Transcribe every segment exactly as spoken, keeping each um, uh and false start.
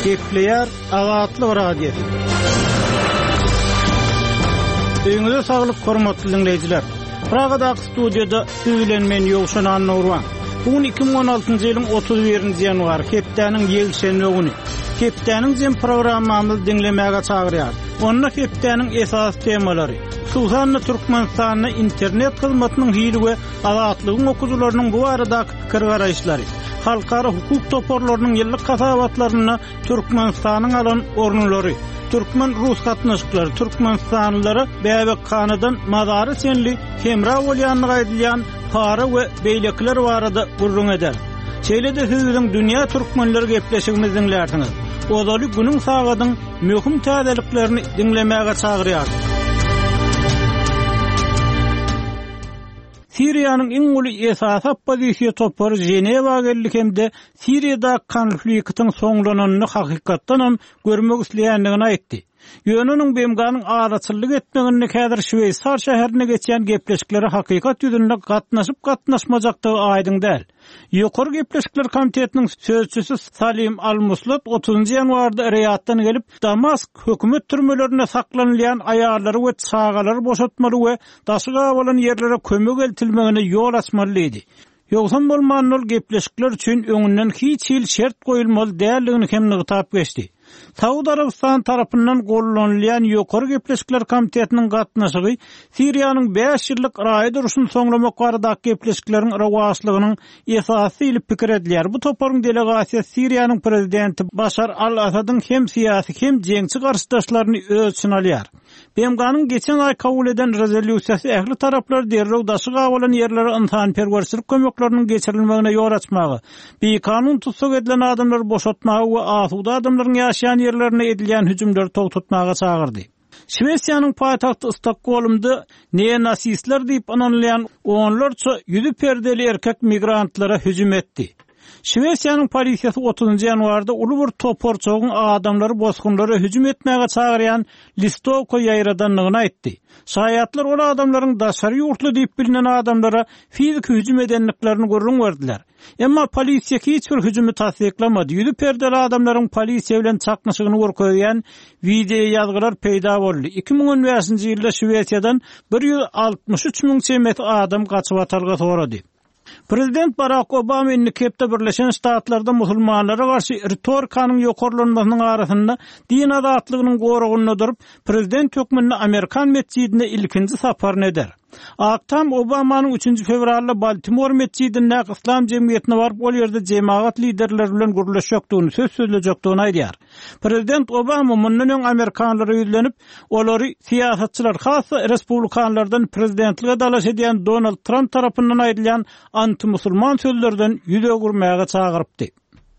Kepleyer Azatlyk radiosu. Öňüňizde saglyk hormatly dinleýijiler. Pragadak studiýada siz bilen men Ýogşan Annurwan. Bugün iki bin on altyncy ýylyň otuz birinji ýanwary Hepdeniň ýelşenme güni. Hepdeniň jem programmamyzy dinlemäge çagyrýar. Onda Hepdeniň esas temalary, Susanna Türkmenistanyň internet hyzmatynyň hili we azatlygyň okujularynyň bu aradaky pikir garaýşlary, halkara hukuk toporlarynyň ýyllyk kasabatlaryna Türkmenistanyň alan ornulary, Türkmen Rus gatnaşyklary, Türkmenistanlylara bäbek kanadan mazary senli hemra bolýanlygy aýdylýan para we beýlekler barada gurrun eder. Çeýlede sizin dünýä türkmenleri gepleşigimizi dinlersiňiz. Ozaly günüň sagadyň möhüm täzeliklerini dinlemäge çagyrýar. Siriýanyň iň uly esas oppozisiýa topary Jenewa geldik hemde Siriýada konfliktiň soňlanyny hakykatdan hem görmek isleýändigini aýtdy. Ýönüniň Bemganyň araçylyk etmegini häzir Şweýsar şäherine geçýän gepleşikleri hakykat ýüzünde gatnaşyp gatnaşmajakdygy aýdyň däl. Ýokary Gepleşikler Komitetiniň sözçüsü Salim Al-Muslat otuzynjy ýanwarda Riyaddan gelip Damask hökümet türmelerine saklanýan aýallary we çağalary boşatmaly we daşyga bolan ýerlere kömek eltilmegine ýol açmaly idi. Ýogsan bolman ol gepleşikler üçin öňünden hiç ýyl şert goýulmaly däldigini hem nygytap geçdi. Saudi Arabistan tarapyndan gollanýan Ýokary Gepleşikler Komitetiniň gatnaşygy Siriýanyň beş ýyllyk raýat duruşyny soňlamak baradaky gepleşikleriň rewaçlygynyň esasy ýyly pikir edilýär. Bu toparyň delegasiýa Siriýanyň prezidenti Başar al-Asadyň hem siýasy hem jeňçi garşydaşlaryny öz üçin alýar. Bemganyň geçen ay kabul eden rezolýusiýasy ähli taraplar derrew daşyga bolan ýerlere insan-perwerçilik kömekleriniň geçirilmegine ýol açmagy, bir kanun tutsak edilen adamlary boşatmagy we asuda adamlaryň ýaşaýan ýerlerine edilýän hüjümleri togtatmaga çagyrdy. Şweýsiýanyň paýtagty Stockholmda neonasistler diýip ananlayan onlarça ýüzi perdeli erkek migrantlara hüjüm etdi. Şweýsiýanyň polisiýasy otuzynjy ýanwarda uly bir toporçogyň adamlary bosgunlara hüjüm etmäge çagyrýan listovka ýaýradanlygyny aýtdy. Şaýatlar ol adamlaryň daşary ýurtly diýip bilinen adamlara fizik hüjüm edenliklerini gurrun berdiler. Emma polisiýa hiç bir hüjümi tasdiklamady. Ýüzi perdeli adamlaryň polisiýa bilen çaknaşygyny görkezýän video ýazgylar peýda boldy. iki bin on beşinji ýylda Şweýsiýadan bir ýüz altymyş üç miň çemet adam gaçyp atalga sorady. Prezident Barack Obama Kepde Birleşen Ştatlarda musulmanlara garşy retorikanyň ýokarlanmasynyň arasynda din azatlygynyň goragyny durup, prezident hökmünde Amerikan mescidine ilkinji saparyny eder. Aktam Obamanyň üçünjü fevralda Baltimore mescidine İslam jemgyýetine barıp ol ýerde jemaat liderleri bilen gurulşýakdygyny söz söýlejekdigini aýdýar. Prezident Obama mundan öň Amerikanlara ýüzlenip, olary siýasatçylar, hassa respublikanlardan prezidentlige dalaş edýän Donald Trump tarapyndan aýdylýan anti-musulman sözlerden ýüze gurmaga çagyrypdy.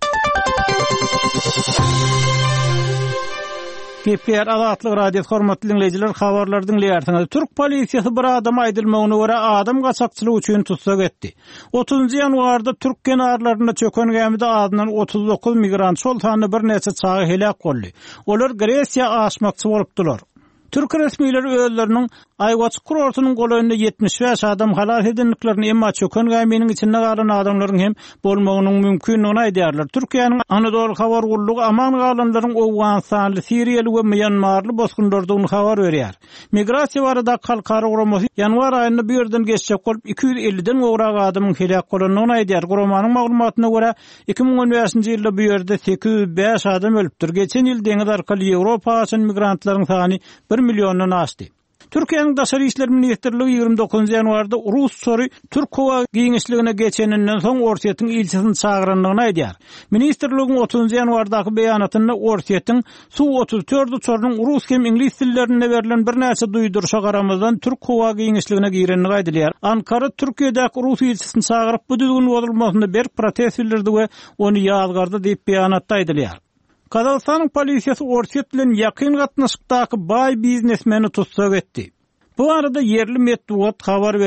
Kepler Azatlyk radiosu hormatly dinleýijiler, habarlar dinleýärsiňiz. Türk polisiýasy bir adam aýdylmagyna görä adam gaçakçylygy üçin tutsak etdi. otuzynjy ýanwarda Türk kenarlaryna çöken gemide adynan otuz dokuz migrant şol sany bir neçe çagy helak boldy. Olar Gresiýa aşmakçy bolupdylar. Türk resmiýetleri öýleriniň Aýwaç kurortunyň golaýynda yetmiş beş adam halal edilniklerini emma çöken gaýmynyň içinde galan adamlaryň hem bolmagynyň mümkinligini aýdýarlar. Türkiýanyň Anadolu habar gullugy aman galanlaryň Awganistanly, Siriýaly we Myanmarly bosgunlardan habar berýär. Migrasiýa barada halkara guramasy ýanwar aýynda bu ýerden geçjek bolup iki yüz elliden gowrak adamyň helak bolanyny aýdýar. Guramanyň maglumatyna görä iki bin on beşinji ýylda bu ýerde sekiz yüz beş adam ölüpdir. Geçen ýyl deňiz arkaly Ýewropa üçin migrantlaryň sany bir milyondan aşdy. Türkiýanyň Daşary işler ministrligi ýygrimi dokuzynjy ýanwarda Rus sory Türk Howa giňişligine geçeninden soň Orsiýetiň ilçesini çagyranlygyny aýdýar. Ministrligiň otuzynjy ýanwardaky beýanatynda Orsiýetiň suw otuz dört uçarynyň rus hem ingliz dillerinde berilen bir näçe duýdurşa garamazdan Türk Howa giňişligine girenligi aýdylýar. Ankara Türkiýedäki Rus ilçesini çagyryp bu düzgün bolmagyna berk protest bildirdi we ony ýazgardy diýip beýanatda aýdylýar. Kazakstanyň polisiýasy Orsiýet bilen ýakyn gatnaşykdaky baý biznesmeni tutsak etdi. Bu arada yerli medeniýet habar berýär.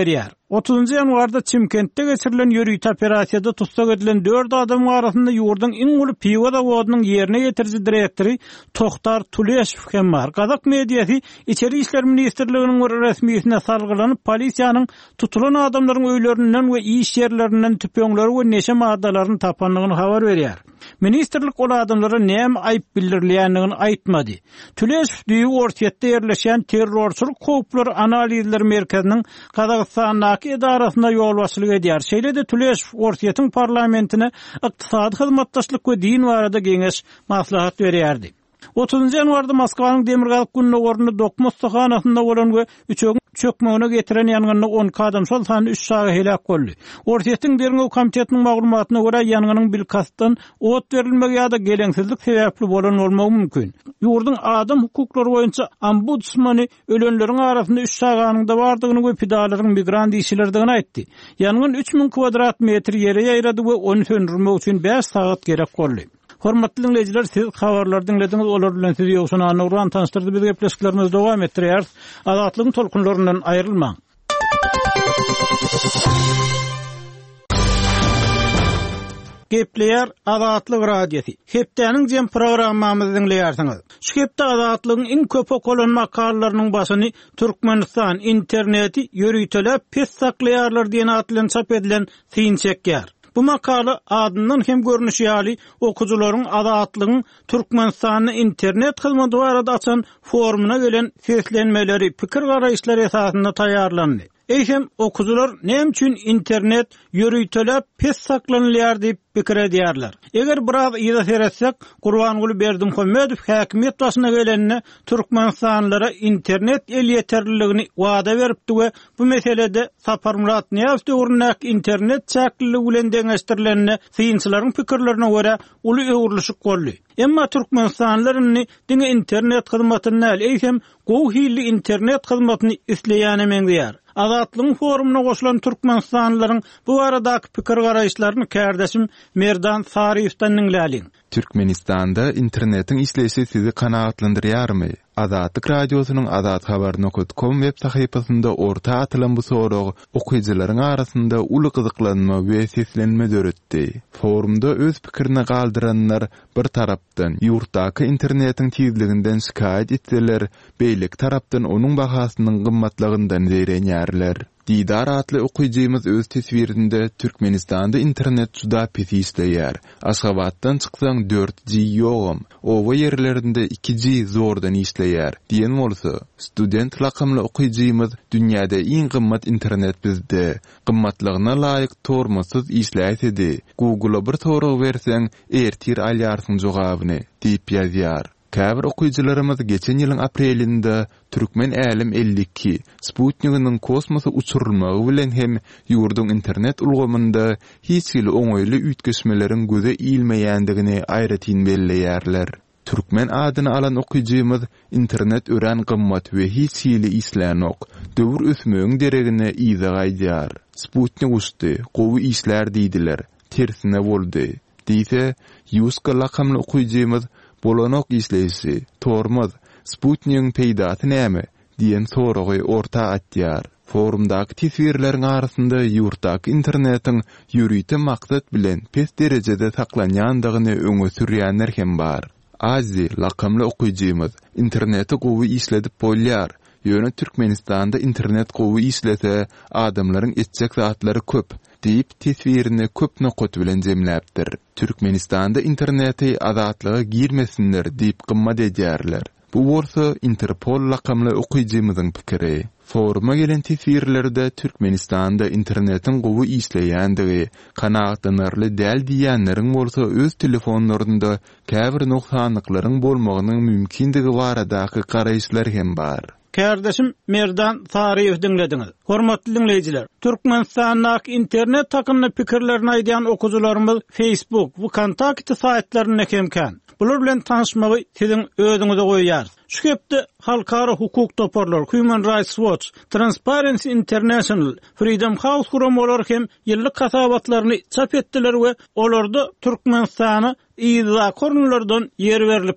otuzunjy ýanwarda Çimkentde geçirilen ýörüýt operasiýada tutsak edilen dört adam arasynda ýurdun iň uly piwa zawodynyň ýerine ýetirji direktori Tohtar Tuleşew hem bar. Gazak mediýasy İçeri işler ministrliginiň bir resmiýetine salgylanyp polisiýanyň tutulan adamlaryň öýlerinden we iş ýerlerinden tüpeňleri we neşe maddalaryny tapanlygyny habar berýär. Ministrlik ol adamlara näme aýyp bildirilýändigini aýtmady. Tuleşew diýip Ortiýetde ýerleşen terrorçylyk howpları analizleri merkeziniň Kazakstandaky edarasynda ýol başçylyk edýär. Şeýle-de Tuleşew Ortiýetiň parlamentine ykdysady hyzmatdaşlyk we din barada geňeş maslahat berýärdi. otuzunjy ýanwarda Moskwanyň Demirgazyk gününe dokma ustahanasynda bolan we üçöň çökmegine getiren ýangynda on adam şol sany üç şahy helak boldy. Ortiýetiň Derňew komitetiniň maglumatyna görä ýangynın bilkasdan ot berilmegi ýa-da geleňsizlik sebäpli bolan bolmagy mümkin. Ýurdun adam hukuklary boýunça ombudsmany ölenleriň arasynda üç şaganyň da bardygyny we pidalaryň migrant işçilerdigini aýtdy. Ýangyn üç min kvadrat metr ýere ýaýrady we onu söndürmek üçin beş saat gerek boldy. Hormatly dinleyijiler, siz habarlar dinlediňiz, olar bilen sizi ýokşuna Nurlan tanıştyrdy. Biz gepleşiklerimiz dowam etdirýär. Azatlygyň tolkunlaryndan aýrylmaň. Gepleýär Azatlyk radiosy. Hepdeniň jem programmamyzy dinleýärsiňiz. Şu hepde Azatlygyň iň köp okulan makalarynyň başyny Türkmenistan interneti ýörüýtelep pes saklaýarlar diýen atlan çap edilen syn çekýär. Bu makala adından hem görünüşi ýaly okujularyň Azatlygyň Türkmenistanyň internet hyzmaty barada açan forumuna gelen seslenmeleri, pikir garaýşlary esasynda taýýarlandy. Eýsem okujular näme üçin internet ýörüýtelep pes saklanylýar diýip pikir edýärler. Eger biraz ýa-da seretsek, Gurbanguly Berdimuhammedow häkimet başyna gelenine Türkmenistanlylara internet el ýeterliligini wada beripdi we bu meselede Sapar Murat Niýazow döwründäki internet çäkliligi bilen deňeşdirilenine synçylaryň pikirlerine görä uly öwürlüşik boldy. Emma Türkmenistanlylaryny diňe internet hyzmatyny näl eýsem gowy hilli internet hyzmatyny isleýän emengdiýär. Azatlygyň forumuna goşulan Türkmenistanlylaryň bu aradaky pikir garaýşlaryny kärdeşim Merdan Sarifdan dinläliň. Türkmenistanda internetin işleyişi sizi kanaatlandyrýarmy? Azatlyk radiosynyň azat habar nokta com web sahypasynda orta atylan bu sorag okuwçylaryň arasynda uly gyzyklanma we seslenme döretdi. Forumda öz pikirini galdyranlar bir tarapdan ýurtdaky internetin tizliginden şikaýet etseler, beýlik tarapdan onuň bahasynyň gymmatlygyndan zeýrenýärler. Didar atly okuyjymyz öz tesbirinde Türkmenistanda internet juda pis işleýär. Aşgabatdan çyksaň dört G ýogum. Owa ýerlerinde iki G zordan işleýär. Diýen bolsa, student lakamly okuyjymyz dünýäde iň gymmat internet bizde. Gymmatlygyna laýyk tormasyz işläýsedi. Google'a bir sorag berseň, ertir alýarsyň jogabyny diýip ýazýar. Käbir okuyjylarymyz geçen ýylyň aprelinde Türkmen Älim elli iki Sputnik'iniň kosmosa uçurulmagy bilen hem ýurdun internet ulgamynda hiç hili oňoýly üýtgeşmeleriň göze ilmeýändigini aýratyn belleýärler. Türkmen adyny alan okuyjymyz internet ören gymmat we hiç hili islenok, döwür ösmegiň deregine iza gaýdýar. Sputnik uçdy, gowy işler diýdiler, tersine boldy. Diýse, ýuska lakamly okuyjymyz bolanok işleyişi, tormaz, Sputnik'in peýdasy näme diýen soragy orta atýar. Forumdaky tesbirleriň arasynda ýurtdaky internetiň ýürüýte maksat bilen pes derejede saklanýandygyny öňe sürýänler hem bar. Azi lakamly okuyjymyz interneti gowy işledip bolýar. Ýöne Türkmenistanda internet gowy işlese adamlaryň etjek saatlary köp diýip tesbirini köp nokot bilen jemläpdir. Türkmenistanda interneti azatlyga girmesinler diýip gymmat edýärler. Bu bolsa Interpol lakamly okuyjymyzyň pikiri. Foruma gelen tesbirlerde Türkmenistanda internetin gowy işleýändigi kanaatlanarly däl diýenleriň bolsa öz telefonlarynda käbir noksanlyklaryň bolmagynyň mümkindigi baradaky garaýşlar hem bar. Kardeşim Merdan Sarif dinlediňiz. Hormatly dinleyijiler, Türkmenistanyň internet hakkında pikirlerini aýdýan okujularymyz Facebook we Kontakt saýtlaryna kemken. Bular bilen tanışmagy siziň özüňize goýýar. Şu hepde halkara hukuk toparlar, Human Rights Watch, Transparency International, Freedom House guramalar hem ýyllyk kasabatlaryny çap etdiler we olarda Türkmenistany ýa-da korunlardan ýer berilipdir.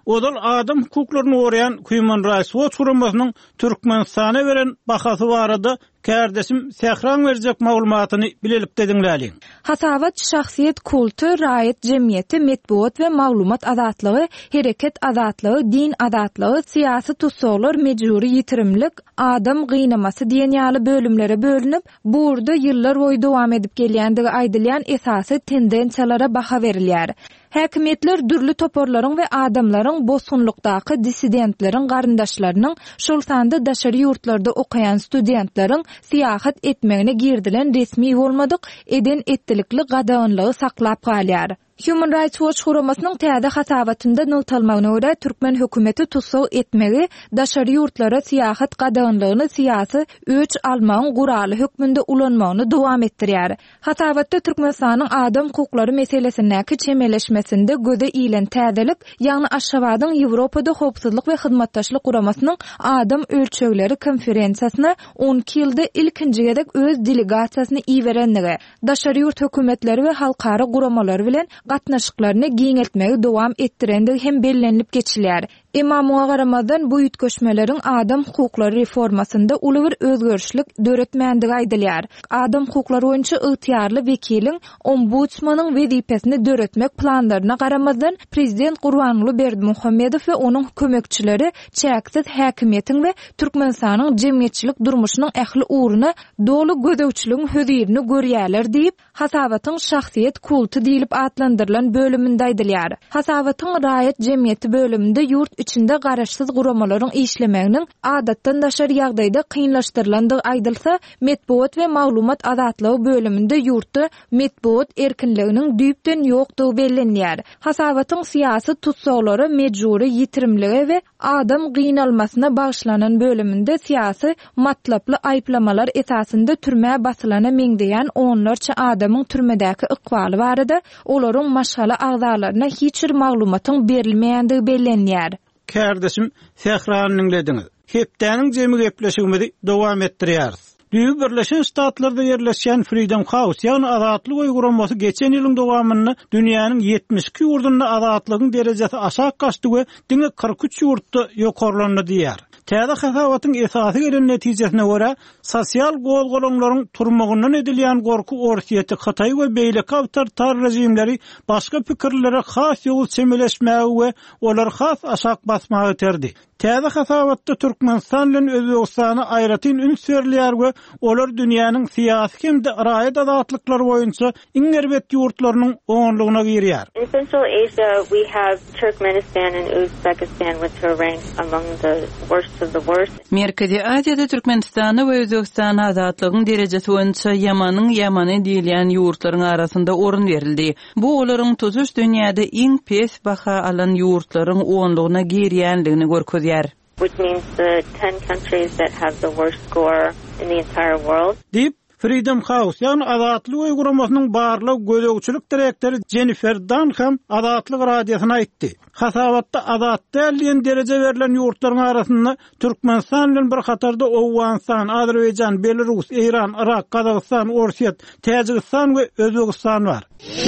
Odal adam hukuklaryny gorayan Human Rights Watch guramasynyň Türkmenistana beren bahasy barada kärdeşim Sähran berjek maglumatyny bilelip dediňläli. Hasabat şahsiýet kultu, raýat jemgyýeti, medeniýet we maglumat azatlygy, hereket azatlygy, din azatlygy, siýasy tutsaglar, mejburi ýitirimlik, adam gıynaması diýen ýaly bölümlere bölünip, burada ýyllar boýy dowam edip gelýändigi aýdylýan esasy tendensiýalara baha berilýär. Häkimetler dürli toporlaryň we adamlaryň bosunlukdaky dissidentleriň garyndaşlarynyň şol sanda daşary ýurtlarda okaýan studentlaryň siýahat etmegine girdilen resmi bolmadyk eden etdilikli gadaganlygy saklap galýar. Human Rights Watch guramasynyň täze hasabatynda notalmagyna görä Türkmen hökümeti tutsag etmegi daşary ýurtlara siýahat gadaganlygyny siýasy öç almagyň guraly hökmünde ulanmagyny dowam etdirýär. Hasabatda Türkmenistanyň adam hukuklary meselesindäki çemeleşmesinde göze ilen täzelik, ýagny Aşgabatyň Ýewropada howpsuzlyk we hyzmatdaşlyk guramasynyň adam ölçegleri konferensiýasyna on iki ýylda ilkinji gedek öz delegasiýasyny iýerenligi, daşary ýurt hökümetleri we halkara guramalary bilen gatnaşyklaryny giňeltmegi dowam etdirendigi hem bellenip geçilýär. Emmamuňa garamadan bu ýetgeşmeleriň adam hukuklary reformasynda uly bir özgörüşlik döretmendigi aýdylýar. Adam hukuklary boýunça ygtyýarly wekiliň ombudsmanyň wezipesini döretmek planlaryna garamadan prezident Gurbanuly Berdimuhammedow we onuň kömekçileri çäksiz häkimiýetiň we Türkmenistanyň jemgyýetçilik durmuşynyň ähli uğruna dolu gözegçiligiň hözirini görýärler diýip hasabatyň şahsiýet kultu diýilip adlandyrylan bölüminde aýdylýar. Hasabatyň raýat jemgyýeti bölüminde ýurt içinde garaşsyz guramalaryň işlemeginiň adatdan daşary ýagdaýda kynlaşdyrylandygy aýdylsa, medeniýet we maglumat azatlygy bölüminde ýurtda medeniýet erkinliginiň düýpden ýokdugy bellenýär. Hasabatyň siýasy tutsaglary, mejburi ýitirimligi we adam gynalmasyna bagyşlanan bölüminde siýasy matlaply aýplamalar esasında türme basylana meňdeýän onlarça adamyň türmedäki ykbaly barada olaryň maşgala agzalaryna hiç bir maglumatyň berilmeýändigi bellenýär. Kärdeşim Sähranyň lediňiz. Hepdäniň jemi gepleşigimizi dowam etdirýäris. Düýük Birleşen Ştatlarda ýerleşen Freedom House ýagny azatlyk uyguramasy geçen ýylyň dowamyny dünýäniň ýetmiş iki ýurdunda azatlygyň derejesi aşak gaçdy we diňe kırk üç ýurtda ýokarlandy diýär. Täze hasabatyň esasy gelen netijesine görä, sosial golgolaňlaryň turmagyndan edilýän gorku orsiýeti Hatay we beýleki awtoritar rejimleri başga pikirlere has ýol çemeleşmägi we olar has aşak basmagy terdi. Täze hasabatda Türkmenistan bilen Özbegistany aýratyn üns berilýär we olar dünýäniň siýasy hem de raýat azatlyklary boýunça iň erbet ýurtlarynyň oňlygyna girýär. In Central Asia, we have Turkmenistan and Uzbekistan, which are ranked among the worst of the worst. Merkezi Aziýada Türkmenistany we Özbegistany azatlygyň derejesi boýunça ýamanyň ýamany diýilýän ýurtlaryň arasynda orun berildi. Bu olaryň tutuş dünýäde iň pes baha alan ýurtlaryň oňlygyna girýänligini görkezýär. Which means the ten countries that have the worst score in the entire world. Deep Freedom House ýagny azatlyk uyguramasynyň barlyk gözegçilik direktori Jennifer Dunham azatlyk radiosyna aýtdy. Hasabatda azat dälýän dereje berilen ýurtlaryň arasynda Türkmenistan bilen bir hatarda Owganistan, Azerbaýjan, Belarus, Iran, Irak, Kazakystan, Orsiýet, Täjikistan we Özbegistan bar.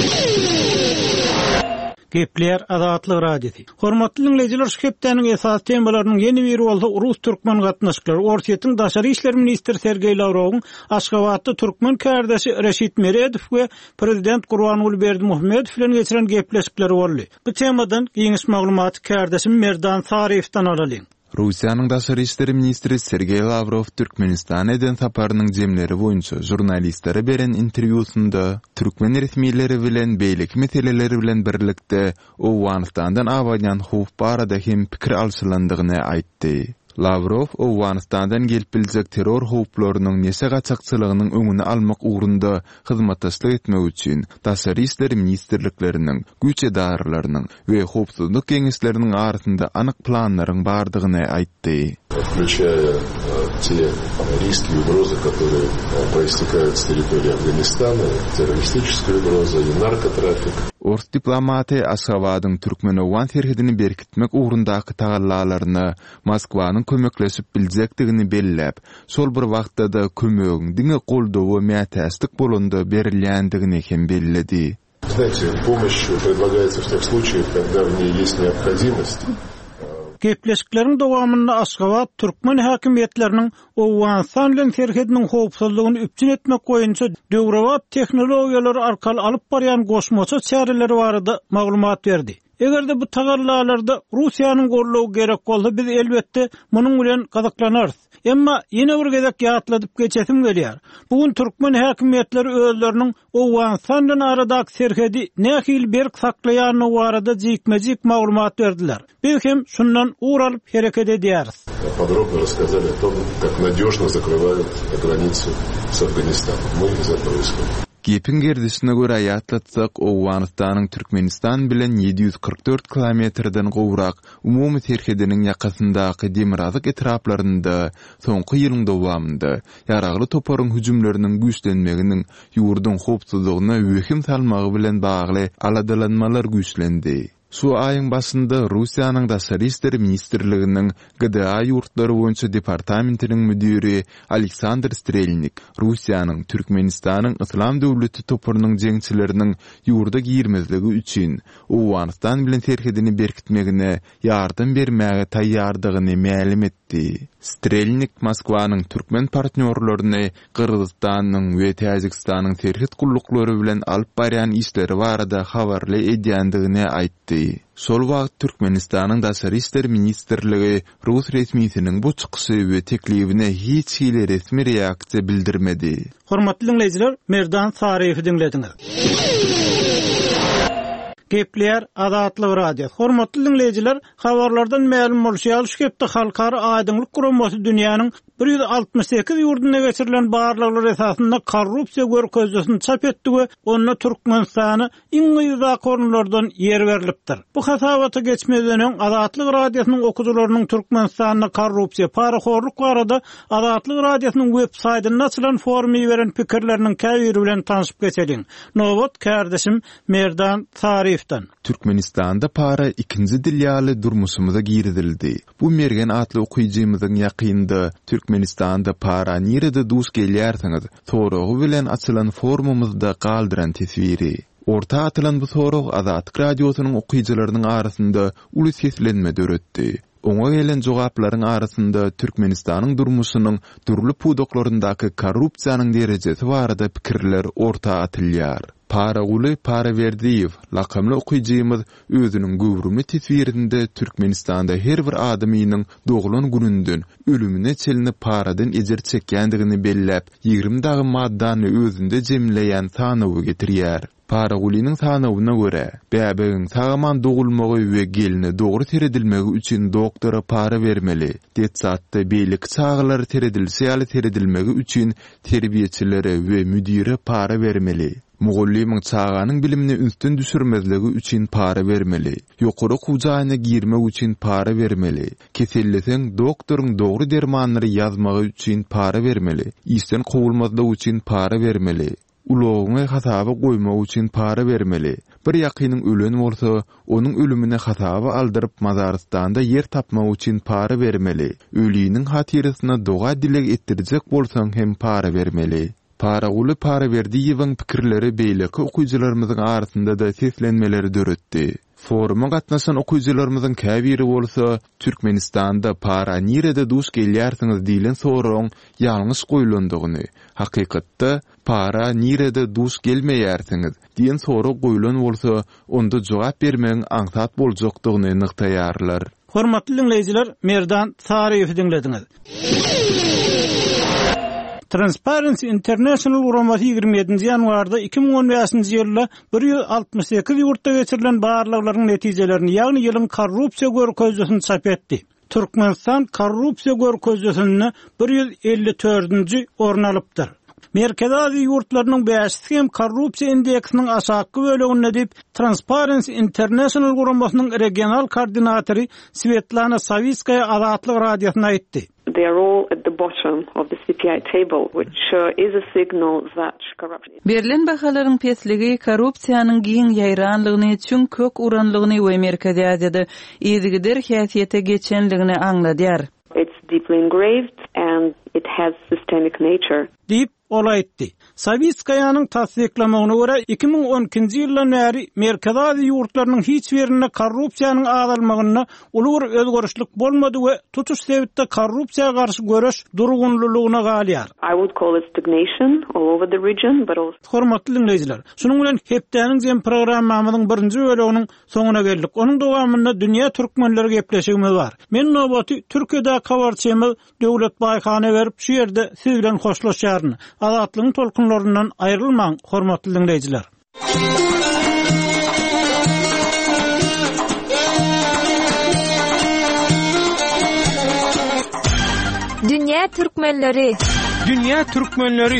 Gepler azatlyk radiosi. Hormatly dinleýijiler, şu hepdäniň esas temalarynyň ýeni biri bolsa Rus-Türkmen gatnaşyklary. Orsiýetiň daşary işler ministri Sergey Lavrowyň Aşgabatda türkmen kärdeşi Reşit Meredow we prezident Gurbanuly Berdimuhammedow bilen geçiren gepleşikleri boldy. Bu temadan giňiş maglumaty kärdeşim Merdan Sarifdan alalyň. Rusiýanyň daşary işleri ministri Sergey Lavrov Türkmenistan eden saparynyň jemleri boýunça jurnalistlere beren interwýusunda türkmen resmiýetleri bilen beýleki meseleleri bilen birlikde Owganistandan awaýan howp barada hem pikir alşylandygyny aýtdy. Lavrov Owganistandan gelip biljek terror howplarynyň nese gaçakçylygynyň öňüni almak ugrunda hyzmatdaşlyk etmek üçin daşary işler ministrlikleriniň, güç edaralarynyň we howpsuzlyk geňeşleriniň arasynda anyk planlaryň bardygyny aýtdy. Включая те риски и угрозы, которые проистекают с территории Афганистана, террористическая угроза и наркотрафик. Ors diplomati Aşgabatyň Türkmen Owgan terhidini berkitmek ugrundaky tagallalaryny Moskwanyň kömekleşip biljekdigini belläp, şol bir wagtda da kömegiň diňe goldawy mätäslik bolanda berilýändigini hem belledi. знаете, помощь предлагается в тех случаях, когда в ней есть необходимость. Gepleşiklerin dowamynda Aşgabat Türkmen häkimetleriniň Owganistan bilen serhediniň howpsuzlygyny üpçün etmek goýunça döwrewat tehnologiýalary arkaly alyp barýan goşmaça çäreleri barada maglumat berdi. Egerde bu tagallalarda Russiýanyň gorlawy gerek bolsa, biz elbetde munyň bilen gazaklanarys. Emma ýene bir gezek ýatladyp geçesim gelýär. Bugun türkmen häkimetleri özleriniň Owganistan bilen aradaky serhedi nähil berk saklaýanyny barada jikmejik maglumat berdiler. Biz hem şundan uğralyp hereket edýäris. Подробно рассказали о том, как надежно закрывают границу с Афганистаном. Мы из этого исходим. Gepin gerdisine göre ýatlatsak, Owganistanyň Türkmenistan bilen yedi yüz kırk dört kilometrden gowrak umumy serhediniň ýakasyndaky Demirazak etraplarynda soňky ýylyň dowamında ýaragly toparyň hüjümleriniň güýçlenmeginiň ýurdun howpsuzlygyna wehim salmagy bilen bagly aladalanmalar güýçlendi. Şu ayın başında Russiýanyň Daşary işler ministrliginiň G D A ýurtlary boýunça departamentiniň müdiri Aleksandr Strelnik Russiýanyň Türkmenistanyň Islam döwleti toparynyň jeňçileriniň ýurda girmezligi üçin Owganistan bilen serhedini berkitmegine ýardym bermäge taýýardygyny ma'lum etdi. Strelnik Moskwanyň türkmen partnyorlaryny Kyrgyzstanyň we Täjikistanyň serhed gullukları bilen alyp barýan işleri barada habarly edýändigini aýtdy. Sol wagt Türkmenistanyň Daşary işler ministrligi Rus resmiýetiniň bu çykyşy we teklibine hiç hili resmi reaksiýa bildirmedi. Hormatly dinleýijiler, Merdan Sariýewi dinlediňiz. Gepler Adatly radio. Hormatly dinleýijiler, habarlardan ma'lum bolýar ki, halkara aýdyňlyk guramasy dünýäniň bir yüz altmış sekiz ýurduna geçirilen barlyklar esasında korrupsiýa görkezdiğini çap etdi, onda Türkmenistany iň ýyza korunlardan yer berilipdir. Bu hasabata geçmeden öň Adatly radiosynyň okudularynyň Türkmenistanyň korrupsiýa, paraxorluk barada Adatly radiosynyň web saýtyna açylan formy beren pikirleriniň käbiri bilen tanyşyp geçelim. Nowat kardeşim Merdan Sariýewden. Türkmenistanda para ikinci dilýaly durmuşymyza girdildi. Bu mergen atly okuyjymyzyň ýakynda Türkmenistanda para nirede dus gelýärsiňiz, soragy bilen açylan formumyzda galdyran tesviri. Orta atylan bu sorag Azatlyk radiosynyň okuyjylarynyň arasynda uly seslenme döretdi. Oňa gelen jogaplaryň arasynda Türkmenistanyň durmuşynyň durly pudoklaryndaki korrupsiýanyň derejesi barada pikirler orta atylýar. Para uly para Berdiýew lakamly okuyjymyz özüniň göwrümi tesvirinde Türkmenistanda her bir adamynyň doglan gününden ölümine çelinip paradan ejer çekýändigini belläp ýygrimi dagy maddany özünde jemleýän sanawy getirýär. Para ulynyň sanawyna görä, bäbegiň sagaman dogulmagy we gelini dogry teredilmegi üçin doktora para bermeli. Detsatda beýlik çağlar teredilse ýaly teredilmegi üçin terbiýeçilere we müdire para bermeli. Mugallimiň çağanyň bilimini üstün düşürmezligi üçin para bermeli. Ýokary kujaýyna girmek üçin para bermeli. Keselleseň doktoryň dogry dermanlary ýazmagy üçin para bermeli. Işden gowulmazlyk üçin para bermeli. Ulogyny hasaba goýmak üçin para bermeli. Bir ýakynyň ölen bolsa, onuň ölümine hasaba aldyryp mazarystanda yer tapmak üçin para bermeli. Ölüýiniň hatyrysyna doga dilek etdirjek bolsaň hem para bermeli. Para uly para Berdiýewiň pikirleri beýleki okuyjylarymyzyň arasynda da seslenmeleri döretdi. Foruma gatnaşan okuyjylarymyzyň käbiri bolsa, Türkmenistanda para nirede dus gelýärsiňiz diýilen soragyň ýalňyş goýulandygyny, hakykatda para nirede dus gelmeýärsiňiz diýen sorag goýulan bolsa, onda jogap bermegiň aňsat boljakdygyny nyktaýarlar. Hormatly dinleýijiler, Merdan Sariýewi dinlediňiz. Transparency International guramasy ýygrimi ýedinji ýanwarda iki ming on beşinji ýylda bir yüz altmış sekiz ýurtda geçirilen barlyklaryň netijelerini, ýagny ýylyň korrupsiýa görkezdiğini çap etdi. Türkmenistan korrupsiýa görkezdiğini bir yüz elli dördünji orun alypdyr. Merkezi Aziýa ýurtlarynyň beşisi hem korrupsiýa indeksiniň aşağı bölegine dip Transparency International guramasynyň regional koordinatory Svetlana Savitskaya Adatlyk radiosyna aýtdy. They are all at the bottom of the C P I table, which uh, is a signal that corruption. Berlin bahalaryň pesligi korrupsiýanyň giň ýaýranlygyny üçin kök uranlygyny we Merkezi Aziýada ýygydyr häsiýete geçenligini aňladýar. It's deeply engraved and it has systemic nature. Deyip ola etdi. Savitskayanın tasdiklamagyna görä iki ming on ikinji ýyldan bäri Merkezi Aziýa ýurtlarynyň hiç birinde korrupsiýanyň agdalmagyna uly bir özgörüşlik bolmady we tutuş sebitde korrupsiýaga garşy göreş durgunlygyna galýar. I would call it stagnation all over the region, but also Hormatly dinleýijiler, şunuň bilen hepdäniň jem programmamyzyň birinji bölüminiň soňuna geldik. Onuň dowamynda dünýä türkmenleri gepleşigimiz bar. Men nobaty Türkiýede kabarçymyz Döwlet Baýhany berip şu ýerde siz bilen hoşlaşýaryn. Azatlygyň tolkunlaryndan aýrylmaň, hormatly dinleýijiler. Dünýä türkmenleri. Dünýä türkmenleri.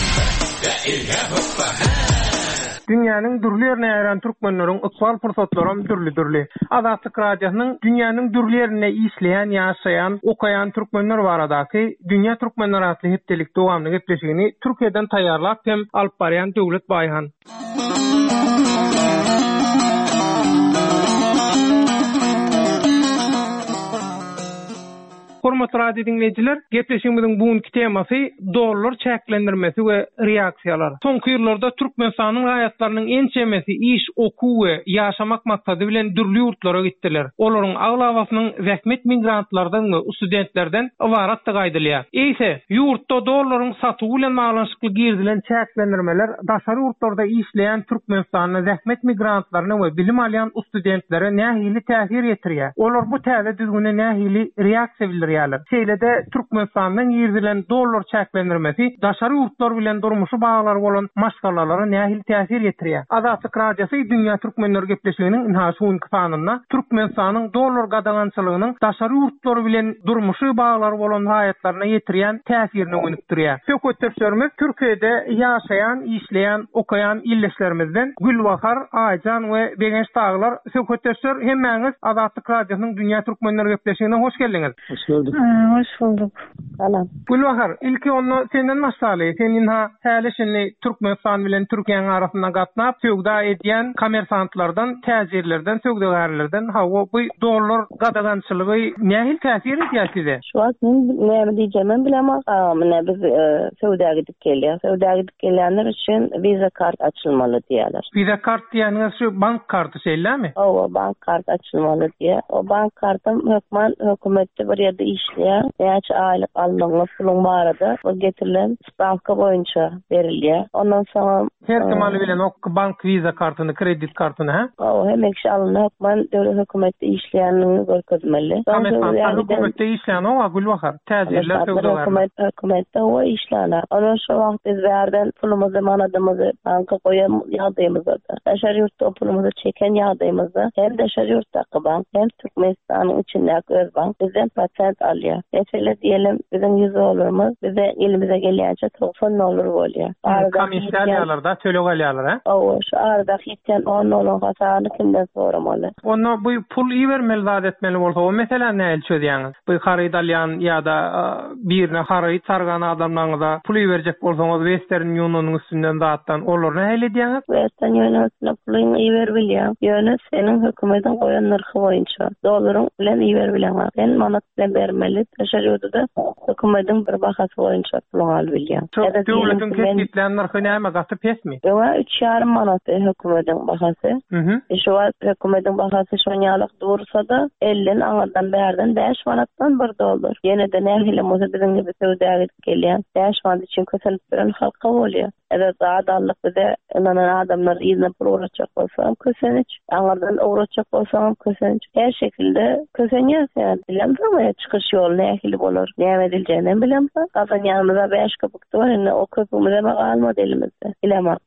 Dünýäniň dürli ýerine ýaran türkmenleriň ykbal fursatlary türli-türli. Azatlyk radiosynyň dünýäniň dürli ýerine isleýän, ýaşaýan, okaýan türkmenler baradaky Dünýä türkmenleri atly hepdelik dowamly gepleşigini Türkiýeden taýýarlap hem alyp barýan Döwlet Baýhan. Hormatly radio dinleyijiler, gepleşigimiziň bugünkü temasy dollar çäklendirmesi we reaksiýalar. Soňky ýyllarda Türkmenistanyň haýatlarynyň en çemesi iş, okuw we ýaşamak maksady bilen dürli ýurtlara gitdiler. Olaryň aglawasynyň zähmet migrantlardan we studentlerden ibaratdy gaýdylýar. Eýse, ýurtda dollaryň satywy bilen baglanşykly girdilen çäklendirmeler daşary ýurtlarda işleýän Türkmenistanyň zähmet migrantlaryna we bilim alýan studentlere nähili täsir ýetirýär. Olar bu täze düzgüne nähili reaksiýa bildirýär. Şeýlede Türkmenistanyň ýerdilen dollar çäklendirmesi daşary ýurtlar bilen durmuşy baglary bolan maşgalalara nähili täsir ýetirýär. Azatlyk radiosy dünýä türkmenleri gepleşiginiň inhaşy ünvanynda Türkmenistanyň dollar gadagançylygynyň daşary ýurtlar bilen durmuşy baglary bolan haýatlaryna ýetirýän täsirini öňüpdirýär. Söhbetlerimiz Türkiýede ýaşaýan, işleýän, okaýan illeşlerimizden Gülbahar, Aýjan we Begenç taglar söhbetler hemmäňiz Azatlyk radiosynyň dünýä türkmenleri gepleşigine hoş geldiňiz. Hoş bulduk. Salam. Gülbahar, ilki onu senden masaly, senin ha häleşini Türkmenistan bilen Türkiýanyň arasynda gatnap, söwda edýän kommersantlardan, täzirlerden, söwdegarlardan hawa bu dollar gadagançylygy nähil täsir edýär size? Şu an näme diýjemem bilemem. Mene biz söwda gidip gelýär. Söwda gidip gelýänler üçin viza kart açylmaly diýerler. Viza kart diýeniňiz şu bank karty şeýlemi? O bank kart açylmaly diýer. O bank kartym hökmen hökümetde bir ýerde işleýär. Näçe aýlyk almagy puluň barada o getirilen stavka boýunça berilýär. Ondan soň her kimali bilen o bank viza kartyny, kredit kartyny ha? O hem ekşi alınýar. Hökmen döwlet hökümetde işleýänligini görkezmeli. Hökümetde hökümetde işleýän o Gülbahar, täzirler söwdegar. Hökümet hökümetde o işleýär. Ondan şu wagt biz berden pulumuzy, manadymyzy banka goýan ýagdaýymyzda. Daşary ýurtda pulumuzy çeken ýagdaýymyzda hem daşary ýurtdaky bank hem Türkmenistanyň içindäki öz bank bizden patent alýar. Mesela diýelim biziň yüz dollarymyz bize elimize gelýänçe doksan dollar bolýar. Komissiýalarda төлög alýarlar ha? O şu arada hitden on dollar hasarny kimden soramaly? Onu bu pul iýermeli zat etmeli bolsa, o mesela näil çödýäňiz? Bu haryt alýan ýa-da birine haryt sargan adamlaryňyza pul iýerjek bolsaňyz Western Union'un üstünden zatdan olaryny näil edýäňiz? Western Union'un üstünden pulyny iýerbilýär. Ýöne senin hökümetiň goýan narhy boýunça dollaryň bilen iýerbilýär. Sen manat bilen bermeli. Daşary ýurtda hökümetiň bir bahasy boýunça pul albilýär. Döwletiň kesiplen narhy näme gatyp pesmi? Ýa üç ýarym manat hökümetiň bahasy. Mhm. Şu hökümetiň bahasy şoňalyk dursa da elden aňardan bärden beş manatdan bir dollar. Ýene de nähili moza biziň gibi söwdäge gidip gelýän beş manat üçin köselip bilen halka bolýar. Eger adallyk bize inanan adamlar ýyzyna pul uğraşjak bolsa kösenç, aňardan uğraşjak bolsa kösenç. Her şekilde kösenýär sen bilemmi? Çykyş ýoly nähili bolar? Näme ediljeğini bilemmi? Gazanýanymyza beş köpükdi bar, indi o köpümize galmady elimizde. Bilemok.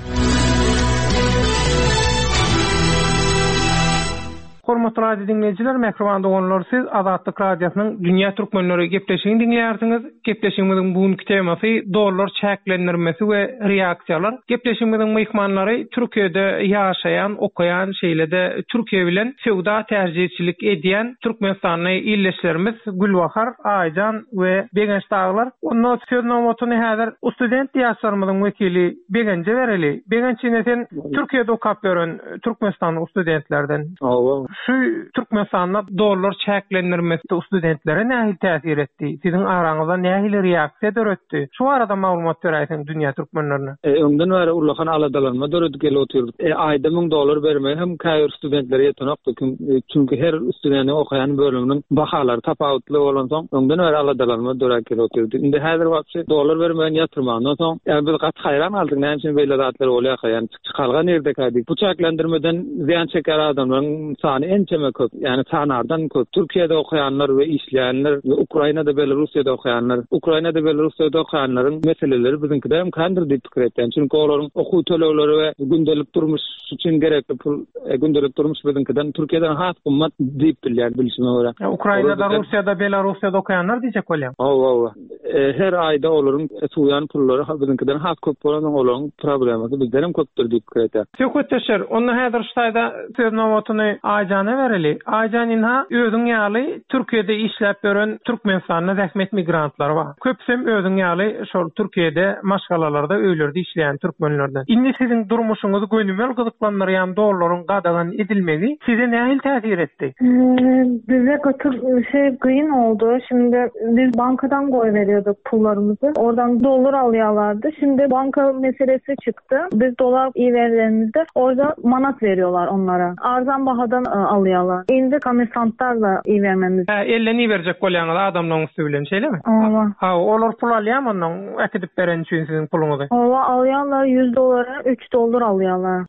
Hormatly radio dinleyijiler, mikrofonda olanlar siz Azatlyk radiosynyň dünýä türkmenleri gepleşigini dinleýärsiňiz. Gepleşigimiziň bugünkü temasy dollar çäklendirmesi we reaksiýalar. Gepleşigimiziň mehmanlary Türkiýede ýaşaýan, okaýan, şeýlede Türkiýe bilen söwda terjihçilik edýän Türkmenistanyň illeşlerimiz Gülbahar, Aýjan we Begenç taglar. Onu söznomotuny häzir student ýaşlarymyzyň wekili Begençe bereli. Begençine sen Türkiýede okap gören Türkmenistanyň studentlerden. Awa. Şu şu Türkmenistan'da dolar çeklendirmesi studentlere nähil täsir etdi? Sizin araňyzda nähil reaksiýa döretdi? Şu arada maglumat beräýsin dünýä türkmenlerine. E, öňden bäri ullahan aladalanma döredip gel otyrdyk. E, aýda ming dolar bermeýär hem käýür studentleri ýetenokdy. Çünki her studentni okayan bölüminiň bahalary tapawutly bolan soň öňden bäri aladalanma döredip gel otyrdy. Indi häzir wagtda dolar bermeýän ýatyrmandan soň ýa biz gat haýran aldyk. Näme üçin beýle zatlar bolýar? Ýani çykalgan ýerde kädik. Bu çeklendirmeden ziyan çeker adamlaryň sany ençeme köp. Ýani sanardan köp. Türkiýede okayanlar we işleýänler we Ukrainada, Belarusiýada okayanlar, Ukrainada, Belarusiýada okayanlaryň meseleleri bizinkide hem kandyr diýip pikir etýän. Çünki olaryň okuw töleýleri we gündelik durmuş üçin gerekli pul, e, gündelik durmuş bizinkiden Türkiýeden has gymmat diýip bilýär bilişime görä. Ya, Ukrainada, Russiýada, Belarusiýada okayanlar diýjek bolýar. Hawa hawa. E, her aýda olaryň suýan pullary bizinkiden has köp bolan olaryň problematy bizden hem köpdir diýip pikir etýär. Söhbetdeşer, onda häzir ştaýda söz nowatyny Aýjana bereli. Aýjan inha özüň ýaly Türkiýede işläp beren Türkmenistanyň zähmet migrantlar bar. Köpsem özüň ýaly şol Türkiýede maşgalalarda öýlerde işleýän türkmenlerden. Indi siziň durmuşyňyzy gönümel gyzyklandyrýan dollaryň gadagan edilmegi size nähil täsir etdi? Bize katır şey kıyın oldu. Şimdi biz bankadan koy veriyorduk pullarımızı. Oradan dolar alıyorlardı. Şimdi banka meselesi çıktı. Biz dolar iyi verilerimizde orada manat veriyorlar onlara. Arzan bahadan e, alıyorlar. Indi komisantlarla iyi vermemiz. Ha, elden iyi verecek bolýaňyz adamlaryň üstünden şeyle mi? Allah. Ha, olar pul alýar ondan etidip beren üçin siziň puluňyzy. Allah alıyorlar yüz dolara üç dolar alıyorlar.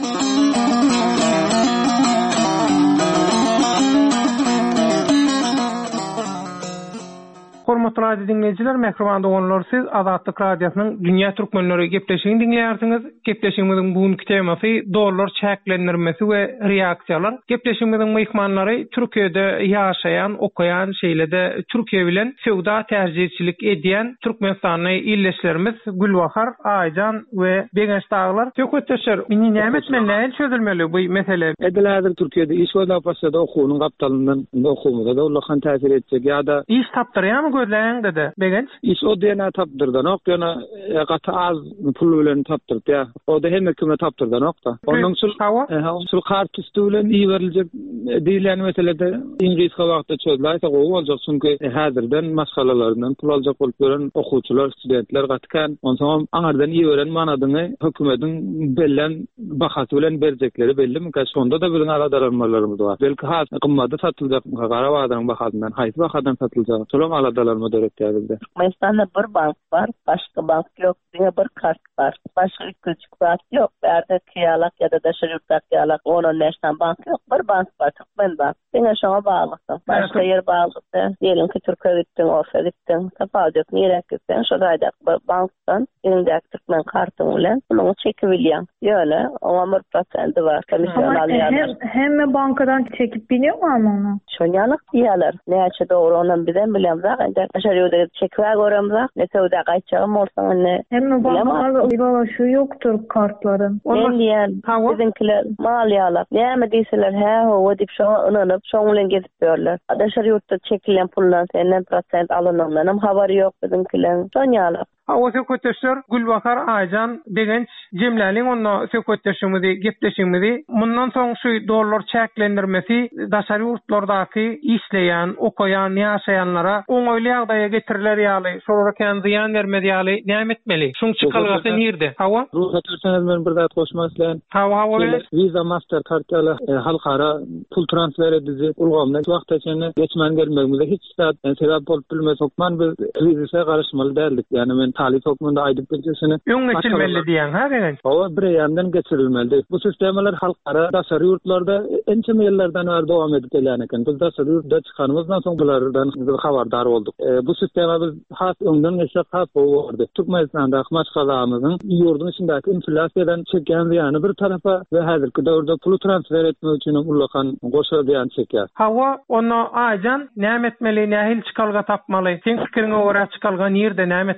Hormatly radio dinleyijiler, Mehriban doganlar, siz Azatlyk radiosynyň Dünýä türkmenleri gepleşigini dinleýärsiňiz. Gepleşigimiziň bugünkü temasy dolar çäklendirmesi we reaksiýalar. Gepleşigimiziň mehmanlary Türkiýede ýaşaýan, okaýan, şeýlede Türkiýe bilen sewda terjihçilik edýän Türkmenistanyň illeşlerimiz Gülbahar, Aýjan we Beňeş daglar. Söhbetdeşer, meni näme etmenler çözülmeli bu mesele? Edilädir Türkiýede iş we lapasda okuwynyň gapdalyndan okumada da ullahan täsir etjek ýa-da iş tapdyrýarmy gözleýän dedi. Beňeş iş o diýene tapdyrdan ok, ýa-da gaty az pul bilen tapdyrdy ýa. O da hem kime tapdyrdan ok da. Onuň sul sul kartysy bilen iyi veriljek diýilen meselede İngilizce wagtda çözüläýse gowy boljak, çünki häzirden maşgalalaryndan pul aljak bolup gören okuwçylar, studentler gatkan, onsoň aňardan iyi ören manadyny hökümetiň bellen bahasy bilen berjekleri bellimi? Ka şonda da bilen aladalanmalarymız bar. Belki has gymmaty satyljak, Garabadan bahasyndan, haýsy bahadan satyljak. Şolam aladalanma döretýärdi. Mesela bir bank var, başka bank yok, bir bir kart var. Başka küçük bank yok. Berde kıyalak ya da daşarıktak kıyalak, onun neşten bank yok. Bir bank var, Türkmen bank. Bine şuna bağlısın. Başka yer bağlısın. Diyelim ki Türkiye gittin, Orfa gittin. Tapalcık, nirek gittin. Şuradaki banktan, elindeki Türkmen kartın ile bunu çekibilyen. Öyle, ona bir prosenti var. Komisyon alıyorlar. Hem, hem bankadan çekip biniyor mu ama onu? Şonyalık diyorlar. Ne açı doğru onun birden bilen bırak. Aşağıya çekver görüyorum. Ne sevda kaçağım olsan ne. Hem bankalar şu yoktur kartların. Ne diyen bizimkiler maliyalar. Ne mi deyseler he o deyip şuna ınanıp şonlen gezip görürler. Aşağıya çekilen pullan senden prosent alınanlarım havari yok bizimkiler. Şonyalık. O söhbetdeşler Gülbahar, Aýjan, Beňeş jemläliň onda söhbetdeşimizi, gepleşigimizi mundan soň şu dolar çäklendirmesi daşary ýurtlardaky işleýän, okaýan, ýaşaýanlara oňoýly ýagdaýa getiriler ýaly, şolara kän ziýan bermedi ýaly näme etmeli? Şuň çykalgasy nirde? Hawa? Ruhat etseňiz men bir zat goşmak isleýän. Hawa, hawa. Visa, Mastercard ýaly halkara pul transfer edici ulgamda wagt içinde geçmen gelmegimizde hiç zat sebäp bolup bilmesek men biz krizise garaşmaly däldik. Ýani men talip hokmunda aýdyp bilýäsini. Öň geçilmeli diýen, ha beňeş. Hawa bir ýandan geçirilmeli. Bu sistemalar halkara daşary ýurtlarda ençe ýyllardan beri dowam edip gelýän eken. Biz daşary ýurtda çykanymyzdan soň bulardan habardar bolduk. E, bu sistema biz has öňden geçip has boldy. Türkmenistanda maşgalamyzyň ýurdun içindäki inflasiýadan çeken ýany bir tarafa we häzirki döwürde pul transfer etmek üçin ullakan goşa diýen çekýär. Hawa, onu Aýjan näme etmeli, nähil çykalga tapmaly? Sen pikiriňe görä çykalgan ýerde näme etmeli?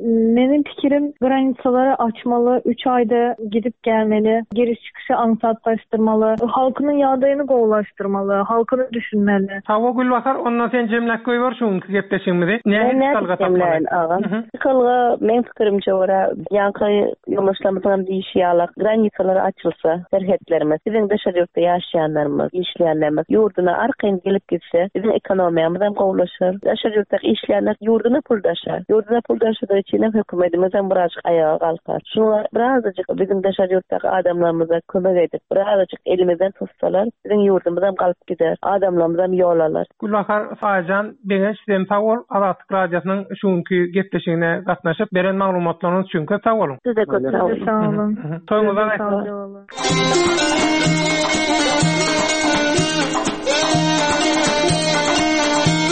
Benim fikrim granitsaları açmalı, üç ayda gidip gelmeli, giriş çıkışı ansatlaştırmalı, halkının yağdayını goğulaştırmalı, halkını düşünmeli. Hava Gülbahar, ondan sen Cemlek koy var şuňky gepleşigimizi. Näme kalga tapmaly? Kalga men fikirimçe ora ýanky ýollaşlamyzdan diýişýärler. Granitsalar açylsa, serhetlerimiz, biziň daşarýurtda ýaşaýanlarymyz, işleýänlerimiz ýurduna arkaň gelip gitse, biziň ekonomiýamyz hem gowlaşar. Daşarýurtda işleýänler ýurduna puldaşar. Ýurduna puldaşydy üçin hökümetimiz hem birazjyk ayağa kalkar. Şuňa birazjyk biziň daşarýurtdaky adamlarymyza kömek edip, birazjyk elimizden tutsalar, biziň ýurdumyz hem galyp gider. Adamlarymyz hem ýolalar. Gülbahar Fajan, beňe sizden sag bol, Azatlyk radiosynyň şuňky gepleşigine gatnaşyp beren maglumatlaryňyz üçin köp sag bolun. Size köp sag bolun. Sağ olun. Toýuňyza rahmet.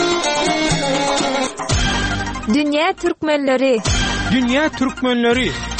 Dünya türkmenleri. Dünya türkmenleri.